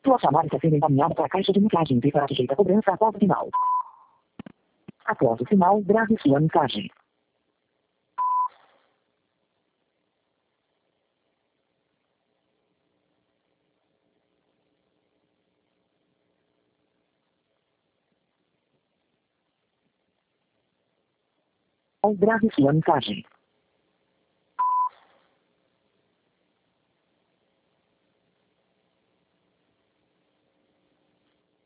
Sua chamada está sendo encaminhada para a caixa de mensagem e será sujeita a cobrança após o sinal. Após o sinal, grave sua mensagem. Grave sua mensagem.